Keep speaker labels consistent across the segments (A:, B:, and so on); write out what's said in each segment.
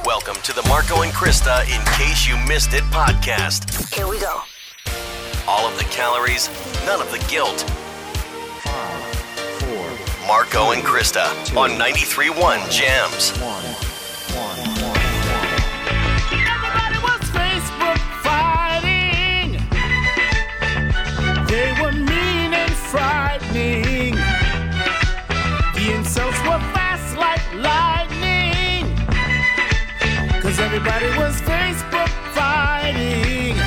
A: Welcome to the Marco and Krista In Case You Missed It podcast.
B: Here we go.
A: All of the calories, none of the guilt.
C: 5, 4,
A: Marco and Krista
C: 2,
A: on 93.1 Jams.
C: 1.
D: Everybody was Facebook fighting. They were mean and frightening. The insults were fast like lightning. 'Cause everybody was Facebook fighting.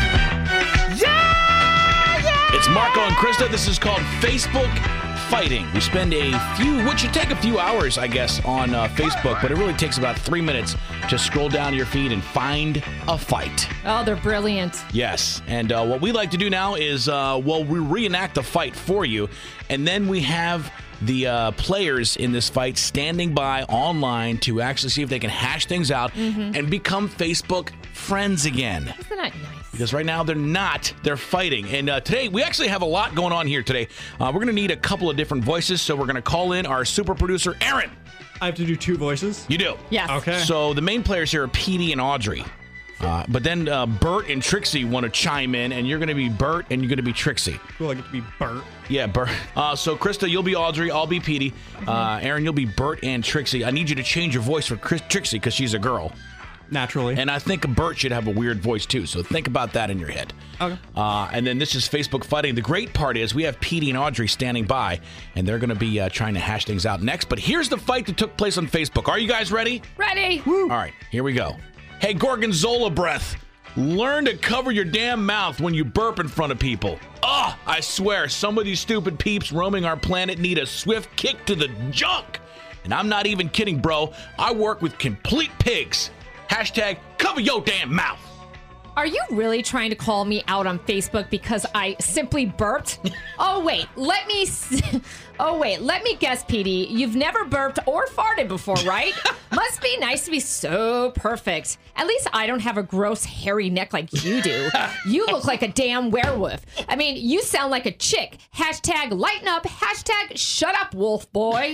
D: Yeah!
E: It's Marco and Krista. This is called Facebook Fighting. We spend which should take a few hours, I guess, on Facebook, but it really takes about 3 minutes to scroll down your feed and find a fight.
F: Oh, they're brilliant.
E: Yes, and what we like to do now is, we reenact the fight for you, and then we have the players in this fight standing by online to actually see if they can hash things out and become Facebook friends again.
F: Isn't that nice?
E: Because right now they're not. They're fighting. And today, we actually have a lot going on here today. We're going to need a couple of different voices, so we're going to call in our super producer, Aaron.
G: I have to do 2 voices?
E: You do?
F: Yes.
G: Okay.
E: So the main players here are Petey and Audrey. But then Bert and Trixie want to chime in, and you're going to be Bert, and you're going to be Trixie.
G: Cool, I get to be Bert.
E: Yeah, Bert. So Krista, you'll be Audrey. I'll be Petey. Aaron, you'll be Bert and Trixie. I need you to change your voice for Trixie because she's a girl.
G: Naturally.
E: And I think Bert should have a weird voice, too. So think about that in your head.
G: Okay.
E: And then this is Facebook Fighting. The great part is we have Petey and Audrey standing by, and they're going to be trying to hash things out next. But here's the fight that took place on Facebook. Are you guys ready?
F: Ready?
E: All right, here we go. Hey, Gorgonzola breath. Learn to cover your damn mouth when you burp in front of people. I swear, some of these stupid peeps roaming our planet need a swift kick to the junk. And I'm not even kidding, bro. I work with complete pigs. Hashtag cover your damn mouth.
F: Are you really trying to call me out on Facebook because I simply burped? Oh, wait. Let me guess, Petey. You've never burped or farted before, right? Must be nice to be so perfect. At least I don't have a gross, hairy neck like you do. You look like a damn werewolf. I mean, you sound like a chick. Hashtag lighten up. Hashtag shut up, wolf boy.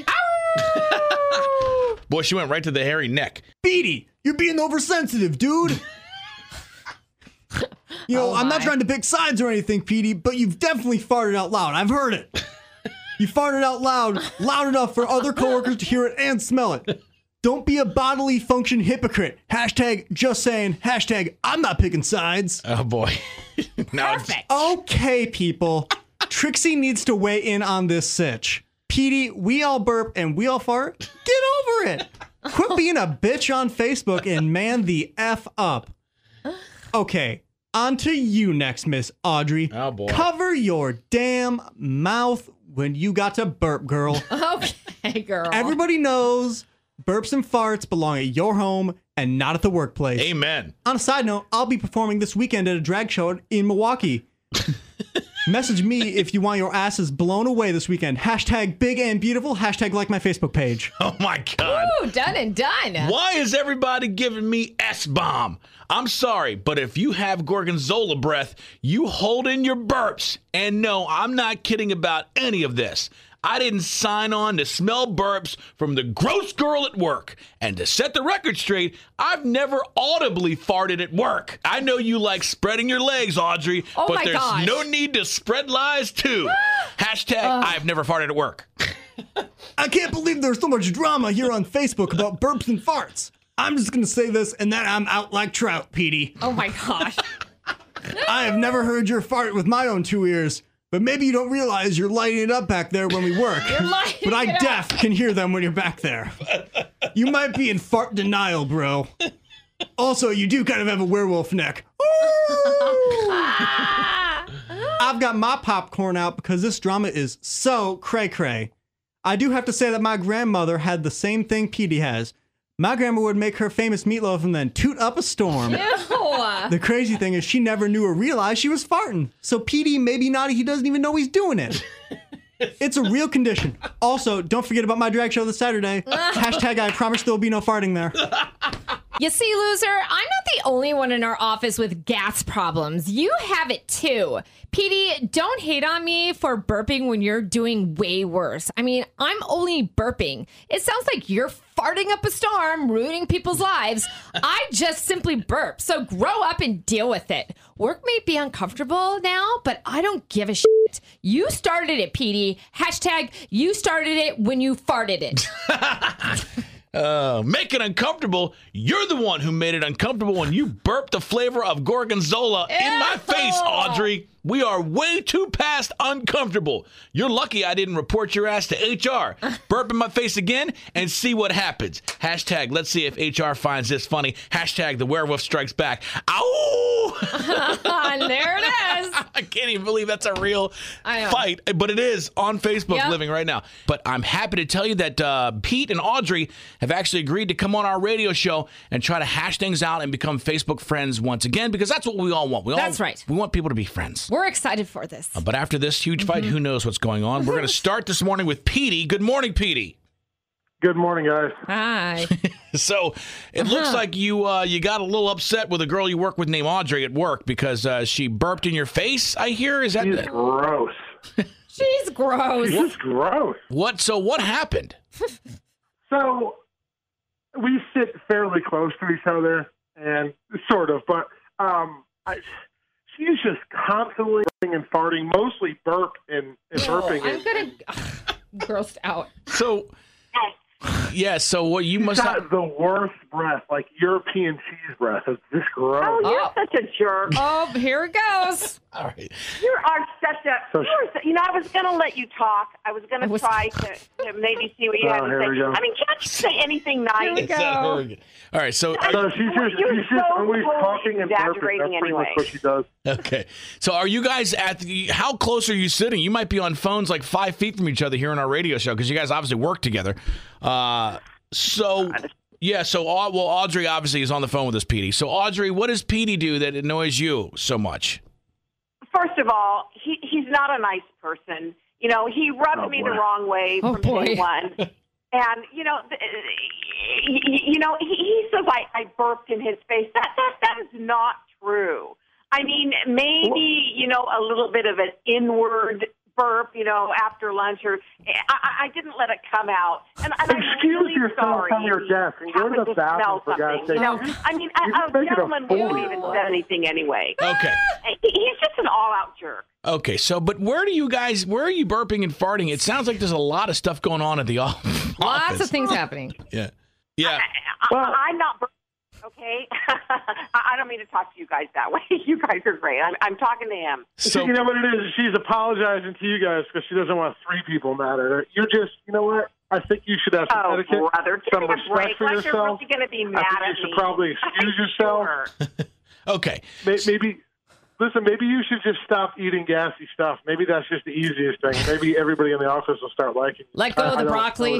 E: Boy, she went right to the hairy neck.
G: Petey, you're being oversensitive, dude. I'm not trying to pick sides or anything, Petey, but you've definitely farted out loud. I've heard it. You farted out loud enough for other coworkers to hear it and smell it. Don't be a bodily function hypocrite. Hashtag just saying. Hashtag I'm not picking sides.
E: Oh, boy.
F: Perfect.
G: Okay, people. Trixie needs to weigh in on this sitch. Petey, we all burp and we all fart. Get over it. Quit being a bitch on Facebook and man the F up. Okay, on to you next, Miss Audrey.
E: Oh, boy.
G: Cover your damn mouth when you got to burp, girl.
F: Okay, girl.
G: Everybody knows burps and farts belong at your home and not at the workplace.
E: Amen.
G: On a side note, I'll be performing this weekend at a drag show in Milwaukee. Message me if you want your asses blown away this weekend. Hashtag big and beautiful. Hashtag like my Facebook page.
E: Oh, my God.
F: Ooh, done and done.
E: Why is everybody giving me S-bomb? I'm sorry, but if you have Gorgonzola breath, you hold in your burps. And no, I'm not kidding about any of this. I didn't sign on to smell burps from the gross girl at work. And to set the record straight, I've never audibly farted at work. I know you like spreading your legs, Audrey,
F: Oh
E: but
F: my
E: there's
F: gosh.
E: no need to spread lies too. Hashtag I've never farted at work.
G: I can't believe there's so much drama here on Facebook about burps and farts. I'm just going to say this and then I'm out like trout, Petey.
F: Oh, my gosh.
G: I have never heard your fart with my own 2 ears. But maybe you don't realize you're lighting it up back there when we work.
F: lighting
G: But I
F: it
G: deaf can hear them when you're back there. You might be in fart denial, bro. Also, you do kind of have a werewolf neck. I've got my popcorn out because this drama is so cray-cray. I do have to say that my grandmother had the same thing Petey has. My grandma would make her famous meatloaf and then toot up a storm.
F: Ew.
G: The crazy thing is she never knew or realized she was farting. So Petey, maybe not, he doesn't even know he's doing it. It's a real condition. Also, don't forget about my drag show this Saturday. Hashtag I promise there will be no farting there.
F: You see, loser, I'm not the only one in our office with gas problems. You have it too. Petey, don't hate on me for burping when you're doing way worse. I mean, I'm only burping. It sounds like you're farting up a storm, ruining people's lives. I just simply burp, so grow up and deal with it. Work may be uncomfortable now, but I don't give a shit. You started it, Petey. Hashtag you started it when you farted it.
E: Make it uncomfortable. You're the one who made it uncomfortable when you burped the flavor of gorgonzola in my face, Audrey. We are way too past uncomfortable. You're lucky I didn't report your ass to HR. Burp in my face again and see what happens. Hashtag let's see if HR finds this funny. Hashtag the werewolf strikes back. Ow!
F: There it is.
E: I can't even believe that's a real fight, but it is on Facebook living right now. But I'm happy to tell you that Pete and Audrey have actually agreed to come on our radio show and try to hash things out and become Facebook friends once again, because that's what we all want.
F: That's right.
E: We want people to be friends.
F: We're excited for this.
E: But after this huge fight, who knows what's going on? We're going to start this morning with Petey. Good morning, Petey.
B: Good morning, guys.
F: Hi.
E: So it looks like you got a little upset with a girl you work with named Audrey at work because she burped in your face, I hear. Is that
B: She's gross.
F: She's gross.
B: She's gross.
E: What? So what happened?
B: So we sit fairly close to each other, and sort of, but she's just constantly burping and farting, mostly burp and burping.
F: I'm gonna grossed out.
E: So, yeah. So what you
B: She's
E: must
B: got
E: have.
B: the worst breath, like European cheese breath. It's just gross.
H: Oh, you're such a jerk.
F: Oh, here it goes.
E: All right.
H: You are such a. I was going to let you talk. I was going to try to maybe see what you had to
B: here we
H: say.
B: go.
H: I mean, can't you say anything nice?
F: Here we go.
E: All right. So,
B: So she's just always talking and burping. That's
H: exaggerating
B: pretty much
H: anyway.
B: what she does.
E: okay. So are you guys how close are you sitting? You might be on phones like 5 feet from each other here on our radio show because you guys obviously work together. So Audrey obviously is on the phone with us, Petey. So Audrey, what does Petey do that annoys you so much?
H: First of all, he's not a nice person. You know, he rubbed me the wrong way from day one. And, he says I burped in his face. That is not true. I mean, maybe, a little bit of an inward burp, after lunch, or I didn't let it come out. And
B: Excuse
H: really
B: yourself
H: sorry.
B: from your desk and go to the bathroom, for God's sake.
H: I mean, a gentleman wouldn't even say anything anyway.
E: Okay.
H: He's just an all-out jerk.
E: Okay, so, but where are you burping and farting? It sounds like there's a lot of stuff going on at the office.
F: Lots of things happening.
E: Yeah. Yeah.
H: I'm not burping. Okay, I don't mean to talk to you guys that way. You guys are great. I'm talking to him.
E: So
B: you know what it is? She's apologizing to you guys because she doesn't want 3 people mad at her. You're just, you know what? I think you should have some etiquette,
H: brother,
B: some
H: give me a
B: respect
H: break.
B: for
H: Like
B: yourself.
H: You're really going to be mad
B: I think
H: at
B: you should
H: me.
B: probably excuse yourself.
H: Sure.
E: Okay.
B: Maybe you should just stop eating gassy stuff. Maybe that's just the easiest thing. Maybe everybody in the office will start liking you.
F: Let go of the broccoli.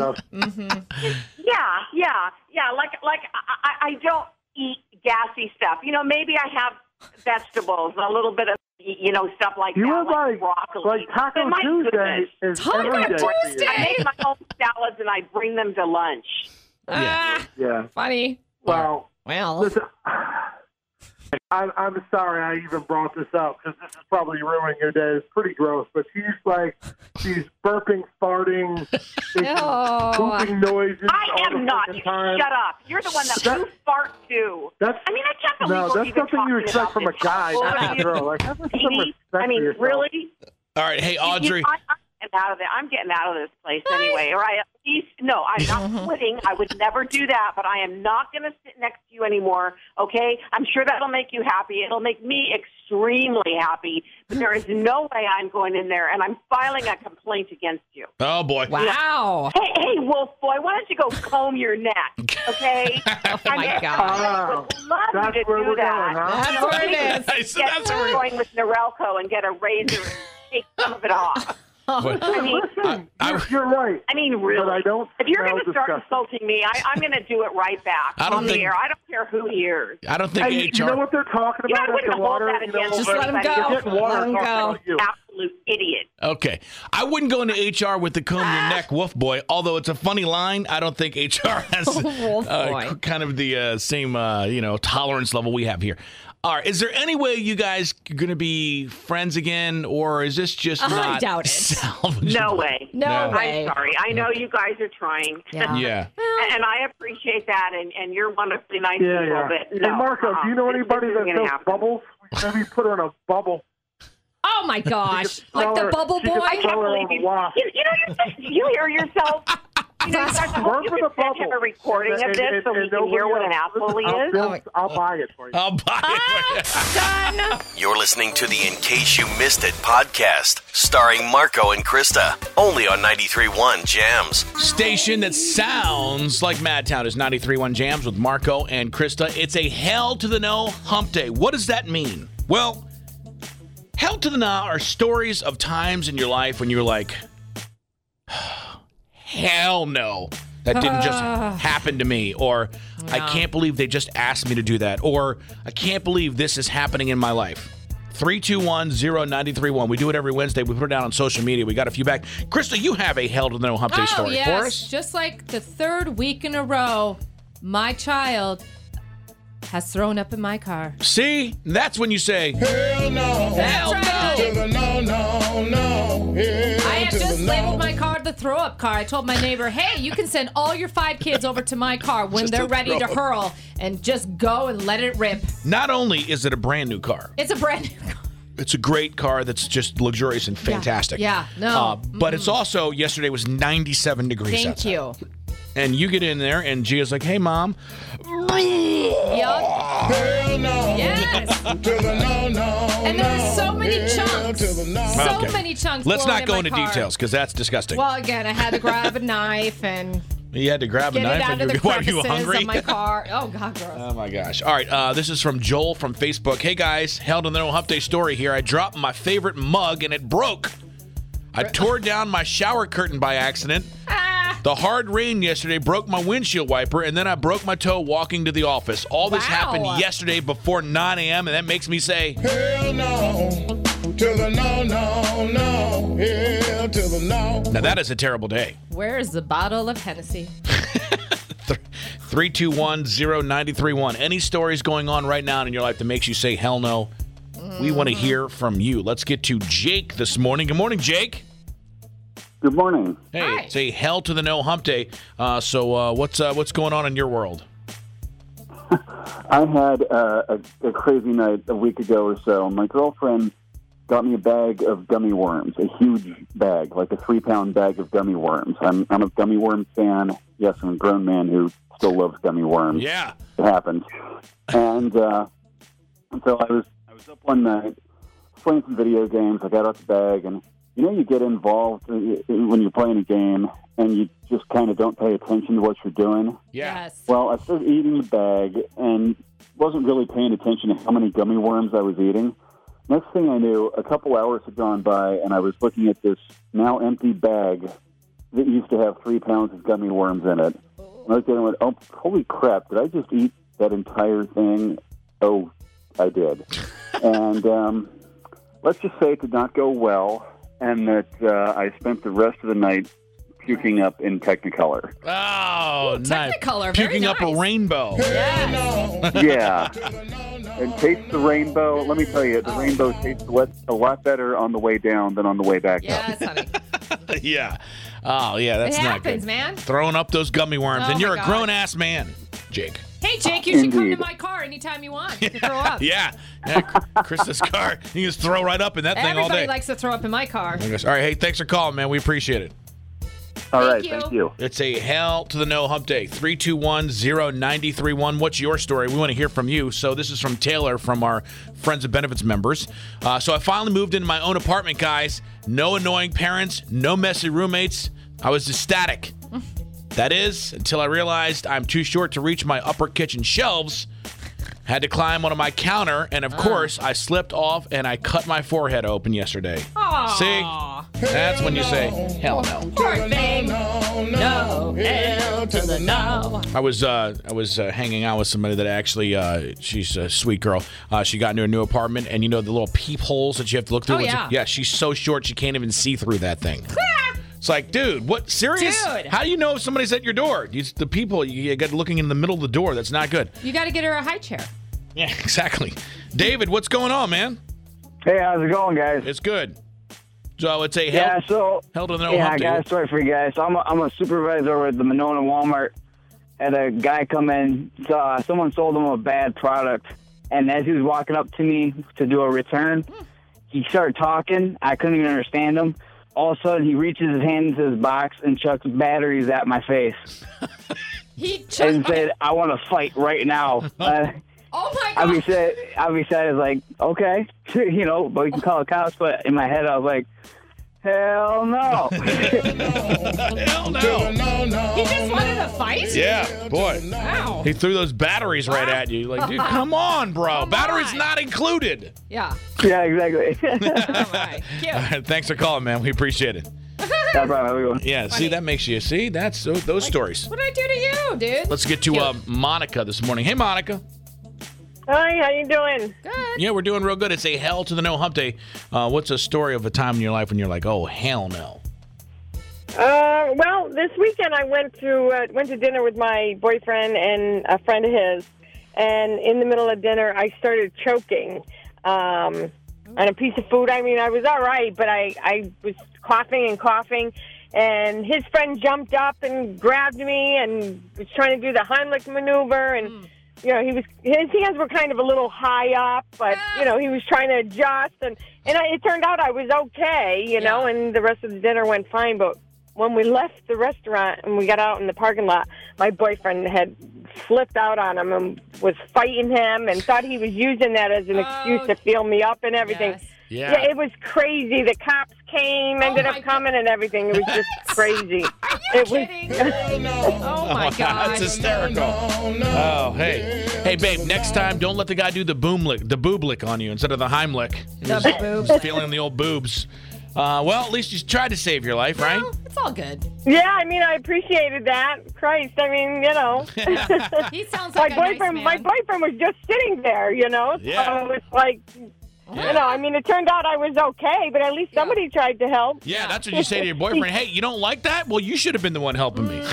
H: Yeah. Like I don't eat gassy stuff. Maybe I have vegetables, a little bit of, stuff like
B: You
H: that.
B: were like
H: broccoli.
B: Taco
H: My
B: Tuesday
H: goodness.
B: is every day for you.
H: I make my own salads and I bring them to lunch.
B: Yeah.
F: Funny.
B: Well,
F: Well.
B: I'm sorry I even brought this up because this is probably ruining your day. It's pretty gross, but she's burping, farting, pooping noises.
H: I am not. Shut up. You're the one that you fart too. I can't believe
B: that's something you expect from a guy, not a girl. Like, have some respect for yourself.
H: Really?
E: All right. Hey, Audrey.
H: I'm getting out of this place anyway. Or I'm not quitting. I would never do that, but I am not going to sit next to you anymore, okay? I'm sure that'll make you happy. It'll make me extremely happy, but there is no way I'm going in there, and I'm filing a complaint against you.
E: Oh, boy.
F: Wow.
H: Hey, wolf boy, why don't you go comb your neck, okay?
F: Oh, my God.
H: I would love you to
B: where
H: do
B: we're
H: that.
B: going, huh?
F: That's where it is.
H: Get going with Norelco and get a razor and take some of it off.
B: You're right.
H: I mean, really.
B: But I don't
H: if you're going to start
B: disgusting.
H: insulting me, I'm going to do it right back on the air. I don't care who hears.
E: I don't think
B: Hey,
E: HR.
B: you know what they're talking about
H: I wouldn't
B: at the water?
H: hold that against
F: Just let him go.
B: You're getting water
F: Let him
B: talking
F: go.
B: about you.
H: absolute idiot.
E: Okay. I wouldn't go into HR with the comb your neck wolf boy, although it's a funny line. I don't think HR has
F: Wolf boy.
E: kind of the same tolerance level we have here. All right. Is there any way you guys are going to be friends again, or is this just
F: I
E: not
F: doubt it.
E: salvageable?
H: No way.
F: No way.
H: I'm sorry. I know you guys are trying.
F: Yeah.
E: Yeah.
H: And I appreciate that, and you're wonderfully nice
B: Yeah,
H: people.
B: yeah.
H: But no,
B: Hey, Marco, do you know
H: this
B: anybody
H: isn't
B: that
H: gonna
B: does
H: happen.
B: bubbles? We should maybe put her in a bubble.
F: Oh my gosh!
B: throw
F: Like the
B: her-
F: bubble
B: she could
F: boy.
H: I can't
B: throw her
H: believe
B: on a
H: you.
B: wasp.
H: You hear yourself? You know, you guys, I hope
B: Work
H: you
B: with
H: can
B: a bubble.
H: send him a recording of this so he can hear what an asshole he is.
B: I'll buy it for you.
E: I'll buy it.
F: Done.
A: You're listening to the In Case You Missed It podcast, starring Marco and Krista, only on 93.1 Jams.
E: Station that sounds like Madtown is 93.1 Jams with Marco and Krista. It's a hell to the no hump day. What does that mean? Well, hell to the no are stories of times in your life when you were like, hell no, that didn't just happen to me, or I can't believe they just asked me to do that, or I can't believe this is happening in my life. 321-0931. We do it every Wednesday. We put it down on social media. We got a few back. Krista, you have a hell to the no hump day story
F: yes.
E: for us.
F: Just like the third week in a row, my child has thrown up in my car.
E: See, that's when you say,
I: Hell no.
F: That's right.
I: To the no, no, no. Hell
F: I have
I: to
F: just
I: the
F: labeled
I: no.
F: my car the throw-up car. I told my neighbor, hey, you can send all your 5 kids over to my car when
E: Just
F: they're
E: a
F: ready to
E: throw-up.
F: hurl and just go and let it rip.
E: not only is it a brand new car,
F: It's a brand new car.
E: it's a great car that's just luxurious and fantastic.
F: Yeah, no.
E: But it's also, yesterday was 97 degrees
F: Thank
E: outside.
F: you.
E: And you get in there, and Gia's like, hey, Mom.
F: Yup.
I: Hell no.
F: Yes.
I: To the no, no.
F: And there are so
I: no.
F: many
I: Hell
F: chunks.
I: To the no.
F: So
E: Okay.
F: many chunks.
E: Let's
F: blowing
E: not go
F: in
E: into
F: my car.
E: details, because that's disgusting.
F: Well, again, I had to grab a knife and
E: You had to grab a
F: get it
E: knife
F: out
E: and
F: of the
E: you, what, are you
F: crevices
E: hungry?
F: of my car. Oh, God, gross.
E: Oh, my gosh. All right, this is from Joel from Facebook. Hey, guys, hell to the no hump day story here. I dropped my favorite mug, and it broke. I tore down my shower curtain by accident. The hard rain yesterday broke my windshield wiper, and then I broke my toe walking to the office. All this
F: Wow.
E: happened yesterday before 9 a.m., and that makes me say,
I: Hell no. To the no, no, no. Hell to the no.
E: now that is a terrible day.
F: Where's the bottle of Hennessy?
E: 321-0931. Any stories going on right now in your life that makes you say, hell no? We want to hear from you. Let's get to Jake this morning. Good morning, Jake.
J: Good morning.
E: Hey,
F: Hi.
E: it's a hell to the no hump day. So what's going on in your world?
J: I had a crazy night a week ago or so. My girlfriend got me a bag of gummy worms, a huge bag, like a 3-pound bag of gummy worms. I'm a gummy worm fan. Yes, I'm a grown man who still loves gummy worms.
E: Yeah.
J: It happens. And so I was up one night playing some video games. I got out the bag, and you get involved when you're playing a game, and you just kind of don't pay attention to what you're doing.
E: Yeah.
F: Yes.
J: Well, I started eating the bag and wasn't really paying attention to how many gummy worms I was eating. Next thing I knew, a couple hours had gone by, and I was looking at this now empty bag that used to have 3 pounds of gummy worms in it. And I looked at it and went, oh, holy crap, did I just eat that entire thing? Oh, I did. And let's just say it did not go well, and that I spent the rest of the night puking up in Technicolor.
E: Oh, nice.
F: Technicolor, very
E: Puking up a
F: nice.
E: rainbow.
F: Yes.
J: Yeah. And taste the rainbow. Let me tell you, the rainbow tastes a lot better on the way down than on the way back up.
F: Yes, honey.
E: Yeah. Oh, yeah, that's
F: It
E: not
F: happens,
E: good.
F: man.
E: Throwing up those gummy worms,
F: Oh,
E: and you're
F: my
E: a
F: God.
E: grown-ass man, Jake.
F: Hey, Jake, you should come to
J: Indeed.
F: my car anytime you want. You can throw up.
E: Yeah. Krista's car. You can just throw right up in that thing all
F: Everybody
E: day.
F: likes to throw up in my car.
E: All right, hey, thanks for calling, man. We appreciate it.
J: All
F: Thank
J: right,
F: you.
J: thank you.
E: It's a hell to the no hump day. 321-0931. What's your story? We want to hear from you. So this is from Taylor from our Friends of Benefits members. So I finally moved into my own apartment, guys. No annoying parents, no messy roommates. I was ecstatic. That is, until I realized I'm too short to reach my upper kitchen shelves. Had to climb onto my counter, and of course, I slipped off and I cut my forehead open yesterday.
F: Aw.
E: See? That's when you say, hell no.
F: Poor thing. No, hell to the no.
E: I was hanging out with somebody that actually, she's a sweet girl. She got into a new apartment, and you know the little peepholes that you have to look through?
F: Oh, yeah.
E: Yeah, she's so short she can't even see through that thing. It's like, dude, what? Serious?
F: Dude.
E: How do you know if somebody's at your door? The people, you got looking in the middle of the door. That's not good.
F: You got to get her a high chair.
E: Yeah, exactly. David, what's going on, man?
K: Hey, how's it going, guys?
E: It's good. So it's a
K: held
E: to the no
K: I
E: hump day.
K: got a story for you guys. So I'm a supervisor at the Monona Walmart. Had a guy come in. Someone sold him a bad product, and as he was walking up to me to do a return, he started talking. I couldn't even understand him. All of a sudden, he reaches his hand into his box and chucks batteries at my face. And said, "I want to fight right now."
F: Oh my God!
K: Obviously, I was like, "Okay, but we can call the cops." But in my head, I was like, "Hell no!"
E: Hell no!
F: He just wanted to fight?
E: Yeah, boy.
F: Wow.
E: He threw those batteries right at you. Like, dude, come on, bro. Batteries not included.
F: Yeah.
K: Yeah, exactly.
F: All right. Cute.
E: All right, thanks for calling, man. We appreciate it.
K: No problem. Everyone.
E: Yeah, see, that makes you see. That's those stories.
F: What did I do to you, dude?
E: Let's get to Monica this morning. Hey, Monica.
L: Hi, how you doing?
F: Good.
E: Yeah, we're doing real good. It's a hell to the no hump day. What's a story of a time in your life when you're like, oh, hell no?
L: Well, this weekend I went to dinner with my boyfriend and a friend of his, and in the middle of dinner I started choking on a piece of food. I mean, I was all right, but I was coughing, and his friend jumped up and grabbed me and was trying to do the Heimlich maneuver, and his hands were kind of a little high up, but he was trying to adjust, and it turned out I was okay, and the rest of the dinner went fine. But when we left the restaurant and we got out in the parking lot, my boyfriend had flipped out on him and was fighting him and thought he was using that as an excuse to feel me up and everything.
F: Yes.
E: Yeah.
L: It was crazy. The cops came, ended up coming and everything. It was just crazy.
F: Are you kidding? Oh my God.
E: That's hysterical. Oh, hey, babe. Next time, don't let the guy do the boob lick on you instead of the Heimlich.
F: The boobs.
E: Feeling the old boobs. Well, at least you tried to save your life, right?
F: Well, it's all good.
L: Yeah, I mean, I appreciated that. Christ, I mean,
F: He sounds like
L: my boyfriend was just sitting there,
E: Yeah.
L: So it's like, I mean, it turned out I was okay, but at least somebody tried to help.
E: Yeah, that's what you say to your boyfriend. Hey, you don't like that? Well, you should have been the one helping me.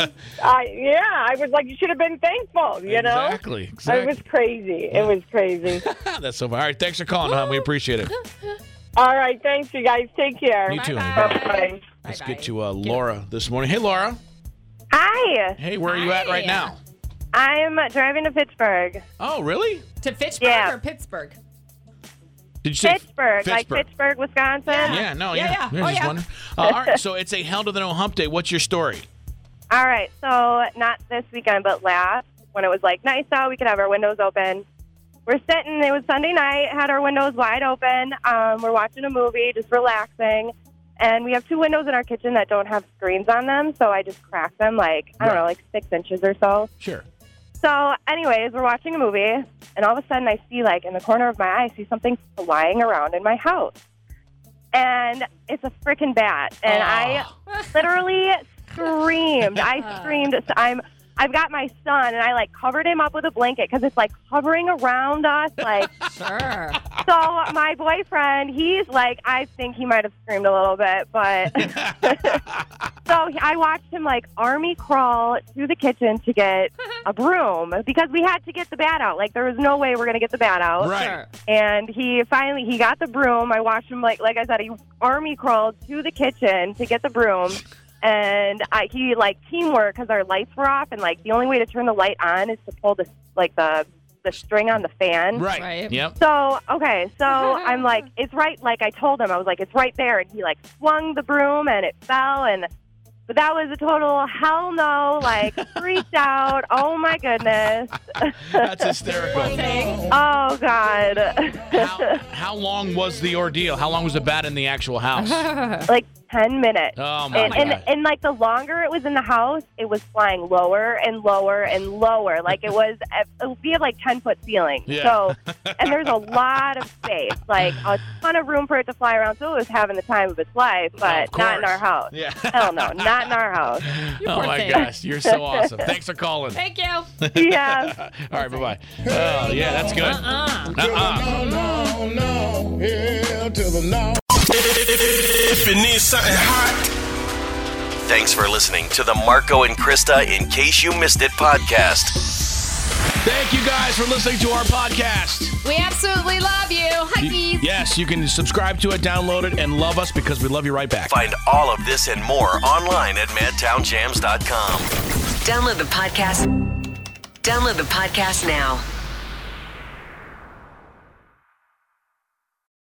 L: I was like, you should have been thankful,
E: Exactly.
L: It was crazy. It was crazy.
E: That's so fun. All right, thanks for calling, hon. We appreciate it.
L: All right, thanks, you guys. Take care.
E: You too,
F: Bye-bye.
E: honey.
L: Bye.
E: Let's get to Laura this morning. Hey, Laura.
M: Hi.
E: Hey, where are you at right now?
M: I'm driving to Pittsburgh.
E: Oh, really?
F: To Fitchburg or Pittsburgh?
E: Did you say
M: Pittsburgh, like Pittsburgh, Wisconsin?
E: Yeah, no, yeah.
F: Yeah. Oh,
E: just
F: yeah.
E: wondering. All right, so it's a hell to the no hump day. What's your story?
M: All right, so not this weekend, but last, when it was like nice out, we could have our windows open. We're sitting, it was Sunday night, had our windows wide open. We're watching a movie, just relaxing. And we have two windows in our kitchen that don't have screens on them, so I just cracked them like 6 inches or so.
E: Sure.
M: So anyways, we're watching a movie, and all of a sudden I see, like, in the corner of my eye, I see something flying around in my house. And it's a freaking bat. And I literally screamed. I screamed. I've got my son, and I, like, covered him up with a blanket because it's, like, hovering around us. Like,
F: Sure.
M: So my boyfriend, he's, like, I think he might have screamed a little bit, but so I watched him, like, army crawl to the kitchen to get a broom because we had to get the bat out. Like, there was no way we're going to get the bat out.
E: Right.
F: Sure.
M: And he got the broom. I watched him, like I said, he army crawled to the kitchen to get the broom. And he, like, teamwork because our lights were off, and, like, the only way to turn the light on is to pull the string on the fan.
E: Right. Yep.
M: So, okay, so I'm like, it's right, like I told him, I was like, it's right there, and he, like, swung the broom, and it fell, but that was a total hell no, like, freaked out, oh my goodness.
E: That's hysterical.
M: Oh, God.
E: How long was the ordeal? How long was the bat in the actual house?
M: Like 10 minutes.
E: Oh, my God.
M: And like the longer it was in the house, it was flying lower and lower and lower. Like we have like 10-foot ceilings.
E: Yeah.
M: So, and there's a lot of space, like a ton of room for it to fly around. So it was having the time of its life, but not in our house.
E: Yeah.
M: Hell no, not in our house.
E: Oh, my gosh. You're so awesome. Thanks for calling.
F: Thank you.
M: Yeah.
E: All right, bye-bye. Oh, yeah, that's good.
I: No, hell to the no. If you need something hot.
A: Thanks for listening to the Marco and Krista In Case You Missed It podcast.
E: Thank you guys for listening to our podcast.
F: We absolutely love you. Huggies.
E: Yes, you can subscribe to it, download it, and love us because we love you right back.
A: Find all of this and more online at madtownjams.com.
N: Download the podcast now.